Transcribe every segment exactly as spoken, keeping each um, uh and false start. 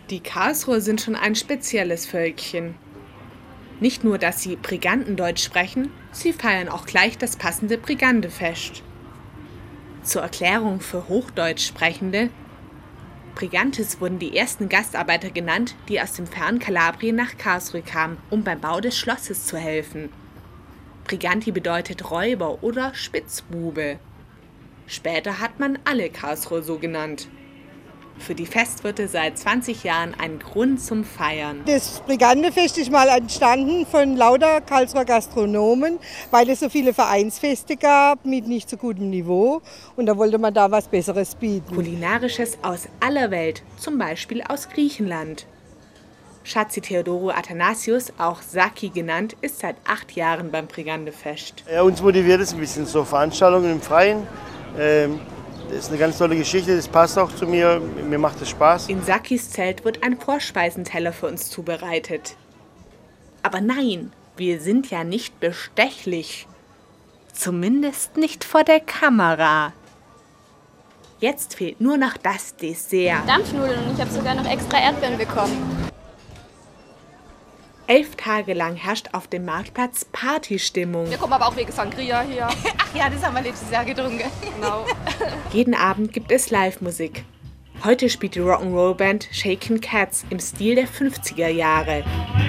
Die Karlsruher sind schon ein spezielles Völkchen. Nicht nur, dass sie Brigantendeutsch sprechen, sie feiern auch gleich das passende Brigandefest. Zur Erklärung für Hochdeutsch-Sprechende: Brigantes wurden die ersten Gastarbeiter genannt, die aus dem fernen Kalabrien nach Karlsruhe kamen, um beim Bau des Schlosses zu helfen. Briganti bedeutet Räuber oder Spitzbube. Später hat man alle Karlsruher so genannt. Für die Festwirte seit zwanzig Jahren ein Grund zum Feiern. Das Brigandefest ist mal entstanden von lauter Karlsruher Gastronomen, weil es so viele Vereinsfeste gab mit nicht so gutem Niveau. Und da wollte man da was Besseres bieten. Kulinarisches aus aller Welt, zum Beispiel aus Griechenland. Schatzi Theodoro Athanasius, auch Saki genannt, ist seit acht Jahren beim Brigandefest. Ja, uns motiviert es ein bisschen, so Veranstaltungen im Freien. Ähm Das ist eine ganz tolle Geschichte, das passt auch zu mir, mir macht es Spaß. In Sakis Zelt wird ein Vorspeisenteller für uns zubereitet. Aber nein, wir sind ja nicht bestechlich. Zumindest nicht vor der Kamera. Jetzt fehlt nur noch das Dessert. Dampfnudeln und ich habe sogar noch extra Erdbeeren bekommen. Elf Tage lang herrscht auf dem Marktplatz Partystimmung. Wir kommen aber auch wegen Sangria hier. Ach ja, das haben wir letztes Jahr getrunken. Genau. Jeden Abend gibt es Live-Musik. Heute spielt die Rock'n'Roll-Band Shakin' Cats im Stil der fünfziger Jahre.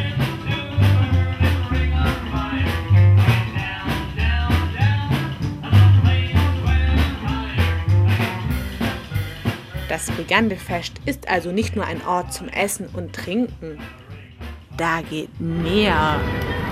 Das Brigandefest ist also nicht nur ein Ort zum Essen und Trinken. Da geht mehr.